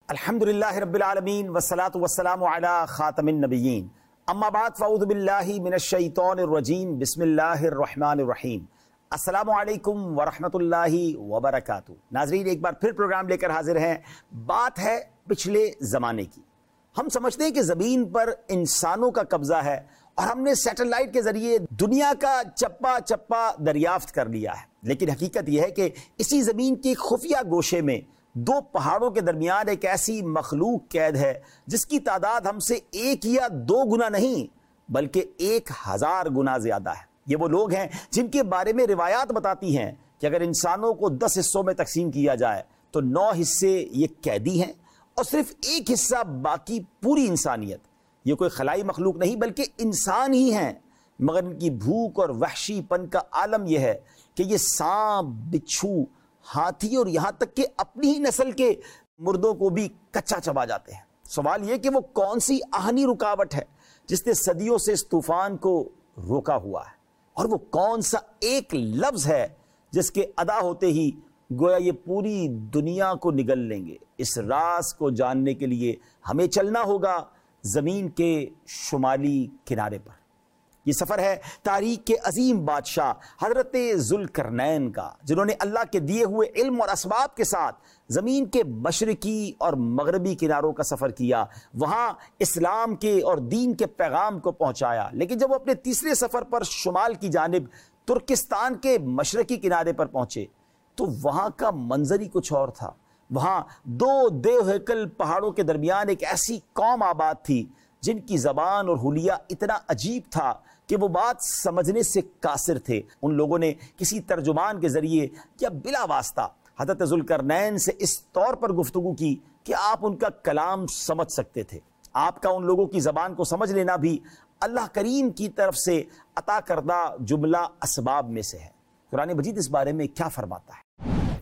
الحمدللہ رب العالمین والصلاة والسلام علی خاتم النبیین اما بعد فاعوذ باللہ من الشیطان الرجیم بسم اللہ الرحمن الرحیم السلام علیکم ورحمۃ اللہ وبرکاتہ۔ ناظرین، ایک بار پھر پروگرام لے کر حاضر ہیں۔ بات ہے پچھلے زمانے کی۔ ہم سمجھتے ہیں کہ زمین پر انسانوں کا قبضہ ہے اور ہم نے سیٹلائٹ کے ذریعے دنیا کا چپا چپا دریافت کر لیا ہے، لیکن حقیقت یہ ہے کہ اسی زمین کے خفیہ گوشے میں دو پہاڑوں کے درمیان ایک ایسی مخلوق قید ہے جس کی تعداد ہم سے 1 یا 2 گنا نہیں بلکہ 1000 گنا زیادہ ہے۔ یہ وہ لوگ ہیں جن کے بارے میں روایات بتاتی ہیں کہ اگر انسانوں کو 10 حصوں میں تقسیم کیا جائے تو 9 حصے یہ قیدی ہیں اور صرف 1 حصہ باقی پوری انسانیت۔ یہ کوئی خلائی مخلوق نہیں بلکہ انسان ہی ہیں، مگر ان کی بھوک اور وحشی پن کا عالم یہ ہے کہ یہ سانپ، بچھو، ہاتھی اور یہاں تک کہ اپنی ہی نسل کے مردوں کو بھی کچا چبا جاتے ہیں۔ سوال یہ کہ وہ کون سی آہنی رکاوٹ ہے جس نے صدیوں سے اس طوفان کو روکا ہوا ہے، اور وہ کون سا ایک لفظ ہے جس کے ادا ہوتے ہی گویا یہ پوری دنیا کو نگل لیں گے۔ اس راز کو جاننے کے لیے ہمیں چلنا ہوگا زمین کے شمالی کنارے پر۔ یہ سفر ہے تاریخ کے عظیم بادشاہ حضرت ذوالقرنین کا، جنہوں نے اللہ کے دیے ہوئے علم اور اسباب کے ساتھ زمین کے مشرقی اور مغربی کناروں کا سفر کیا، وہاں اسلام کے اور دین کے پیغام کو پہنچایا۔ لیکن جب وہ اپنے تیسرے سفر پر شمال کی جانب ترکستان کے مشرقی کنارے پر پہنچے تو وہاں کا منظر ہی کچھ اور تھا۔ وہاں 2 دیو ہیکل پہاڑوں کے درمیان ایک ایسی قوم آباد تھی جن کی زبان اور حلیہ اتنا عجیب تھا کہ وہ بات سمجھنے سے قاصر تھے۔ ان لوگوں نے کسی ترجمان کے ذریعے یا بلا واسطہ حضرت ذوالقرنین سے اس طور پر گفتگو کی کہ آپ ان کا کلام سمجھ سکتے تھے۔ آپ کا ان لوگوں کی زبان کو سمجھ لینا بھی اللہ کریم کی طرف سے عطا کردہ جملہ اسباب میں سے ہے۔ قرآن مجید اس بارے میں کیا فرماتا ہے؟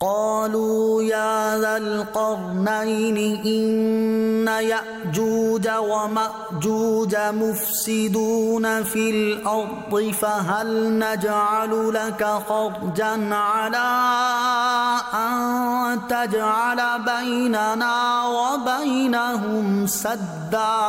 قالوا يا ذا القرنين إن يأجوج ومأجوج مفسدون في الأرض فهل نجعل لك خرجا على أن تجعل بيننا وبينهم سدا۔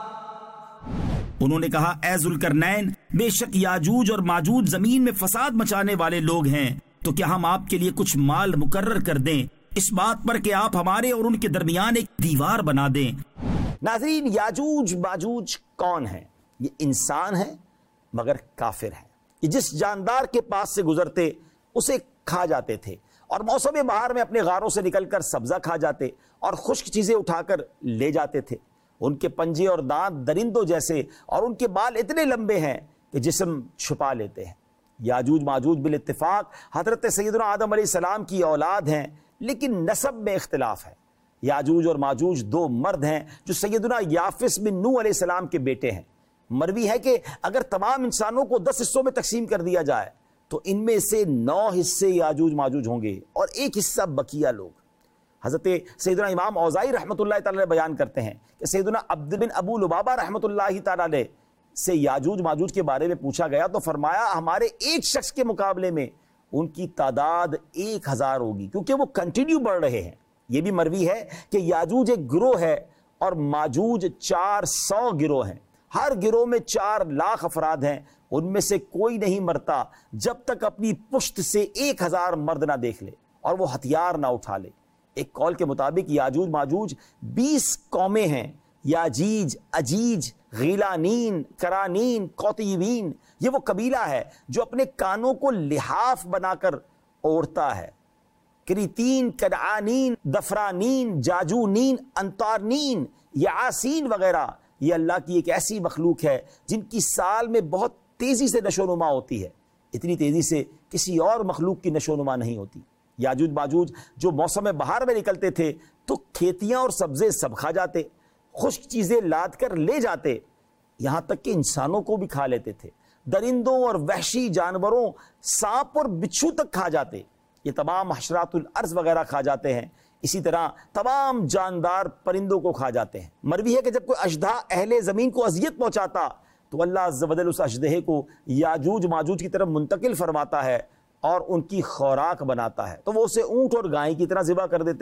انہوں نے کہا، اے ذوالقرنین، بے شک یاجوج اور ماجوج زمین میں فساد مچانے والے لوگ ہیں، تو کیا ہم آپ کے لیے کچھ مال مقرر کر دیں اس بات پر کہ آپ ہمارے اور ان کے درمیان ایک دیوار بنا دیں۔ ناظرین، یاجوج ماجوج کون ہیں؟ یہ انسان ہیں مگر کافر ہیں۔ یہ جس جاندار کے پاس سے گزرتے اسے کھا جاتے تھے، اور موسم بہار میں اپنے غاروں سے نکل کر سبزہ کھا جاتے اور خشک چیزیں اٹھا کر لے جاتے تھے۔ ان کے پنجے اور دانت درندوں جیسے اور ان کے بال اتنے لمبے ہیں کہ جسم چھپا لیتے ہیں۔ یاجوج ماجوج بالاتفاق حضرت سیدنا آدم علیہ السلام کی اولاد ہیں، لیکن نسب میں اختلاف ہے۔ یاجوج اور ماجوج 2 مرد ہیں جو سیدنا یافس بن نوح علیہ السلام کے بیٹے ہیں۔ مروی ہے کہ اگر تمام انسانوں کو 10 حصوں میں تقسیم کر دیا جائے تو ان میں سے 9 حصے یاجوج ماجوج ہوں گے اور 1 حصہ بقیہ لوگ۔ حضرت سیدنا امام اوزائی رحمۃ اللہ تعالی بیان کرتے ہیں کہ سیدنا عبد بن ابو لبابہ رحمۃ اللہ تعالی سے یاجوج ماجوج کے بارے میں پوچھا گیا تو فرمایا، ہمارے ایک شخص کے مقابلے میں ان کی تعداد 1000 ہوگی، کیونکہ وہ کنٹینیو بڑھ رہے ہیں۔ یہ بھی مروی ہے کہ یاجوج ایک گروہ ہے اور ماجوج 400 گروہ ہیں۔ ہر گروہ میں 4 لاکھ افراد ہیں، ان میں سے کوئی نہیں مرتا جب تک اپنی پشت سے 1000 مرد نہ دیکھ لے اور وہ ہتھیار نہ اٹھا لے۔ ایک قول کے مطابق یاجوج ماجوج 20 قومیں ہیں: یاجیج، اجیج، غیلانین، کرانین، کوتیوین۔ یہ وہ قبیلہ ہے جو اپنے کانوں کو لحاف بنا کر اوڑھتا ہے۔ کریتین، کنعانین، دفرانین، جاجونین، انتارنین، یعاسین وغیرہ یہ اللہ کی ایک ایسی مخلوق ہے جن کی سال میں بہت تیزی سے نشو و نما ہوتی ہے۔ اتنی تیزی سے کسی اور مخلوق کی نشو و نما نہیں ہوتی۔ یاجوج ماجوج جو موسم بہار میں نکلتے تھے تو کھیتیاں اور سبزے سب کھا جاتے، خشک چیزیں لاد کر لے جاتے، یہاں تک کہ انسانوں کو بھی کھا لیتے تھے۔ درندوں اور وحشی جانوروں، سانپ اور بچھو تک کھا جاتے۔ یہ تمام حشرات الارض وغیرہ کھا جاتے ہیں۔ اسی طرح تمام جاندار پرندوں کو کھا جاتے ہیں۔ مروی ہے کہ جب کوئی اژدہا اہل زمین کو اذیت پہنچاتا تو اللہ عز و جل اس اژدہے کو یاجوج ماجوج کی طرف منتقل فرماتا ہے اور ان کی خوراک بناتا ہے، تو وہ اسے اونٹ اور گائے کی طرح ذبح کر دیتے ہیں۔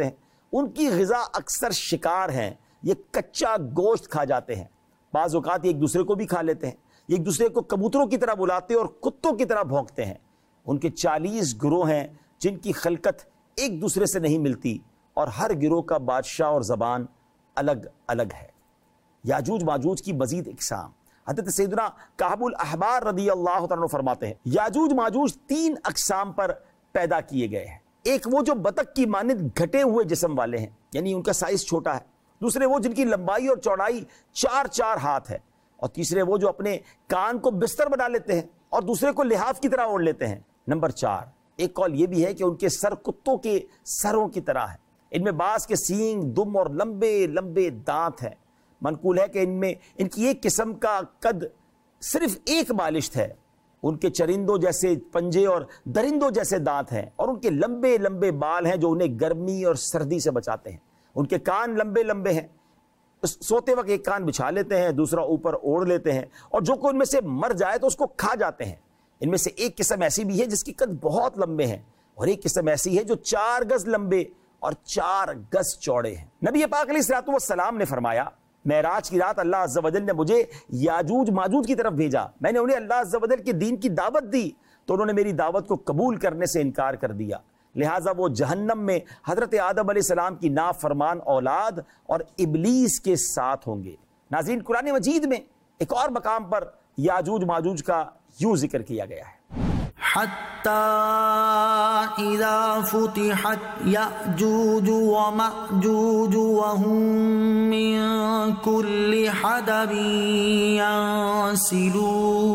ان کی غذا اکثر شکار ہیں، یہ کچا گوشت کھا جاتے ہیں، بعض اوقات ایک دوسرے کو بھی کھا لیتے ہیں، ایک دوسرے کو کبوتروں کی طرح بلاتے اور کتوں کی طرح بھونکتے ہیں۔ ان کے 40 گروہ ہیں جن کی خلقت ایک دوسرے سے نہیں ملتی، اور ہر گروہ کا بادشاہ اور زبان الگ الگ ہے۔ یاجوج ماجوج کی مزید اقسام، حضرت سیدنا کعب الاحبار رضی اللہ تعالیٰ عنہ فرماتے ہیں یاجوج ماجوج 3 اقسام پر پیدا کیے گئے ہیں۔ ایک وہ جو بطخ کی مانند گھٹے ہوئے جسم والے ہیں، یعنی ان کا سائز چھوٹا ہے۔ دوسرے وہ جن کی لمبائی اور چوڑائی 4 ہاتھ ہے، اور تیسرے وہ جو اپنے کان کو بستر بنا لیتے ہیں اور دوسرے کو لحاف کی طرح اوڑھ لیتے ہیں۔ نمبر 4، ایک قول یہ بھی ہے کہ ان کے سر کتوں کے سروں کی طرح ہے، ان میں بعض کے سینگ، دم اور لمبے لمبے دانت ہیں۔ منقول ہے کہ ان کی ایک قسم کا قد صرف 1 بالشت ہے۔ ان کے چرندوں جیسے پنجے اور درندوں جیسے دانت ہیں، اور ان کے لمبے لمبے بال ہیں جو انہیں گرمی اور سردی سے بچاتے ہیں۔ ان کے کان لمبے لمبے ہیں، سوتے وقت ایک کان بچھا لیتے ہیں، دوسرا اوپر اوڑھ لیتے ہیں، اور جو کوئی ان میں سے مر جائے تو اس کو کھا جاتے ہیں۔ ان میں سے ایک قسم ایسی بھی ہے جس کی قد بہت لمبے ہیں، اور ایک قسم ایسی ہے جو 4 گز لمبے اور 4 گز چوڑے ہیں۔ نبی پاک علیہ الصلوۃ والسلام نے فرمایا، معراج کی رات اللہ عز و جل نے مجھے یاجوج ماجوج کی طرف بھیجا، میں نے انہیں اللہ عز و جل کے دین کی دعوت دی تو انہوں نے میری دعوت کو قبول کرنے سے انکار کر دیا، لہٰذا وہ جہنم میں حضرت آدم علیہ السلام کی نافرمان اولاد اور ابلیس کے ساتھ ہوں گے۔ ناظرین، قرآن مجید میں ایک اور مقام پر یاجوج ماجوج کا یوں ذکر کیا گیا ہے، حتی اذا فتحت یأجوج ومأجوج وهم من کل حدب ینسلون،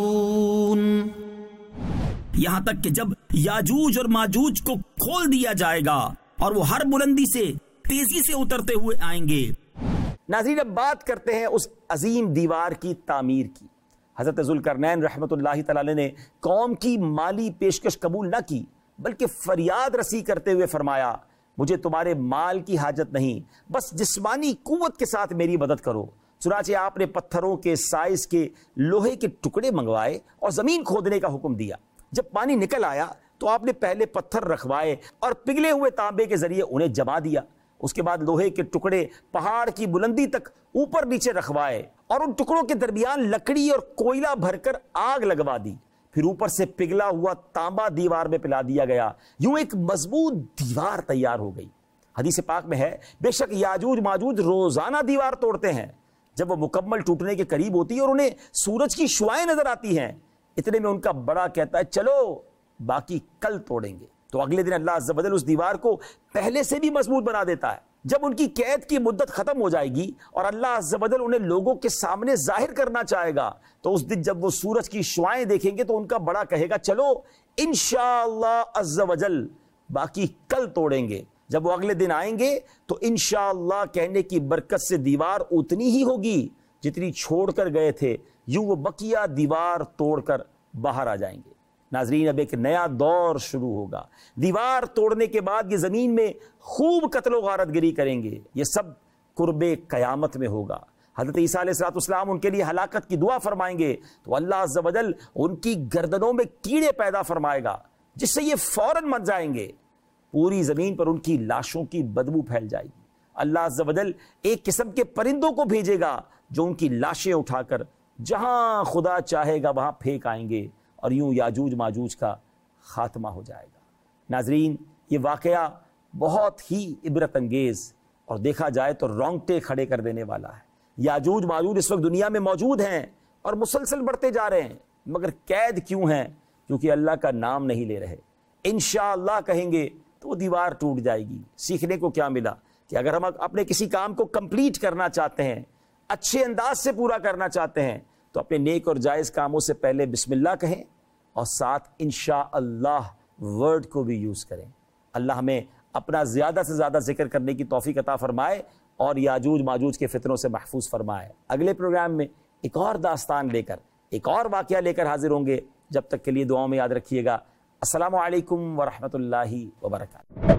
یہاں تک کہ جب یاجوج اور ماجوج کو کھول دیا جائے گا اور وہ ہر بلندی سے تیزی سے اترتے ہوئے آئیں گے۔ ناظرین، اب بات کرتے ہیں اس عظیم دیوار کی تعمیر کی۔ حضرت ذوالقرنین رحمۃ اللہ تعالی نے قوم کی مالی پیشکش قبول نہ کی، بلکہ فریاد رسی کرتے ہوئے فرمایا، مجھے تمہارے مال کی حاجت نہیں، بس جسمانی قوت کے ساتھ میری مدد کرو۔ چنانچہ آپ نے پتھروں کے سائز کے لوہے کے ٹکڑے منگوائے اور زمین کھودنے کا حکم دیا۔ جب پانی نکل آیا تو آپ نے پہلے پتھر رکھوائے اور پگھلے ہوئے تانبے کے ذریعے انہیں جما دیا۔ اس کے بعد لوہے کے ٹکڑے پہاڑ کی بلندی تک اوپر نیچے رکھوائے اور ان ٹکڑوں کے درمیان لکڑی اور کوئلہ بھر کر آگ لگوا دی، پھر اوپر سے پگھلا ہوا تانبا دیوار میں پلا دیا گیا، یوں ایک مضبوط دیوار تیار ہو گئی۔ حدیث پاک میں ہے، بے شک یاجوج ماجوج روزانہ دیوار توڑتے ہیں، جب وہ مکمل ٹوٹنے کے قریب ہوتی ہے اور انہیں سورج کی شعائیں نظر آتی ہیں، اتنے میں ان کا بڑا کہتا ہے، چلو باقی کل توڑیں گے۔ تو اگلے دن اللہ عز و جل اس دیوار کو پہلے سے بھی مضبوط بنا دیتا ہے۔ جب ان کی قید کی مدت ختم ہو جائے گی اور اللہ عز و جل انہیں لوگوں کے سامنے ظاہر کرنا چاہے گا، تو اس دن جب وہ سورج کی شعائیں دیکھیں گے تو ان کا بڑا کہے گا، چلو انشاءاللہ عز و جل باقی کل توڑیں گے۔ جب وہ اگلے دن آئیں گے تو انشاءاللہ کہنے کی برکت سے دیوار اتنی ہی ہوگی جتنی چھوڑ کر گئے تھے، یوں وہ بقیہ دیوار توڑ کر باہر آ جائیں گے۔ ناظرین، اب ایک نیا دور شروع ہوگا۔ دیوار توڑنے کے بعد یہ زمین میں خوب قتل و غارت گری کریں گے، یہ سب قرب قیامت میں ہوگا۔ حضرت عیسیٰ علیہ السلام ان کے لیے ہلاکت کی دعا فرمائیں گے تو اللہ عز و جل ان کی گردنوں میں کیڑے پیدا فرمائے گا، جس سے یہ فوراً مر جائیں گے۔ پوری زمین پر ان کی لاشوں کی بدبو پھیل جائے گی۔ اللہ عز و جل ایک قسم کے پرندوں کو بھیجے گا جو ان کی لاشیں اٹھا کر جہاں خدا چاہے گا وہاں پھینک آئیں گے، اور یوں یاجوج ماجوج کا خاتمہ ہو جائے گا۔ ناظرین، یہ واقعہ بہت ہی عبرت انگیز اور دیکھا جائے تو رونگٹے کھڑے کر دینے والا ہے۔ یاجوج ماجوج اس وقت دنیا میں موجود ہیں اور مسلسل بڑھتے جا رہے ہیں، مگر قید کیوں ہیں؟ کیونکہ اللہ کا نام نہیں لے رہے۔ انشاءاللہ کہیں گے تو وہ دیوار ٹوٹ جائے گی۔ سیکھنے کو کیا ملا کہ اگر ہم اپنے کسی کام کو کمپلیٹ کرنا چاہتے ہیں، اچھے انداز سے پورا کرنا چاہتے ہیں، تو اپنے نیک اور جائز کاموں سے پہلے بسم اللہ کہیں اور ساتھ انشاءاللہ ورڈ کو بھی یوز کریں۔ اللہ ہمیں اپنا زیادہ سے زیادہ ذکر کرنے کی توفیق عطا فرمائے اور یاجوج ماجوج کے فتنوں سے محفوظ فرمائے۔ اگلے پروگرام میں ایک اور داستان لے کر، ایک اور واقعہ لے کر حاضر ہوں گے۔ جب تک کے لیے دعاؤں میں یاد رکھیے گا۔ السلام علیکم ورحمۃ اللہ وبرکاتہ۔